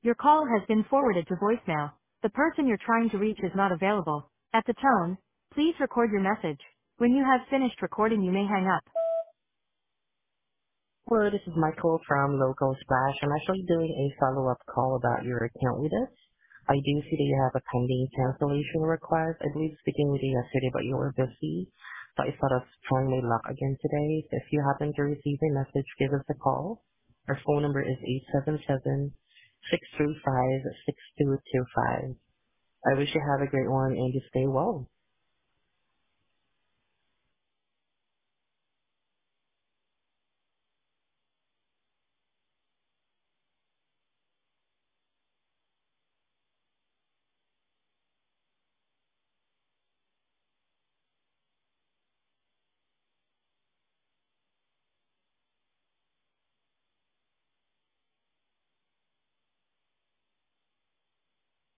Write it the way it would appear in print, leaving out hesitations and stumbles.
Your call has been forwarded to voicemail. The person you're trying to reach is not available. At the tone, please record your message. When you have finished recording, you may hang up. Hello, this is Michael from Local Splash. I'm actually doing a follow-up call about your account with us. I do see that you have a pending cancellation request. I believe speaking with you yesterday, but you were busy. So I thought of trying my luck again today. So if you happen to receive a message, give us a call. Our phone number is 877-635-6225. I wish you have a great one and you stay well.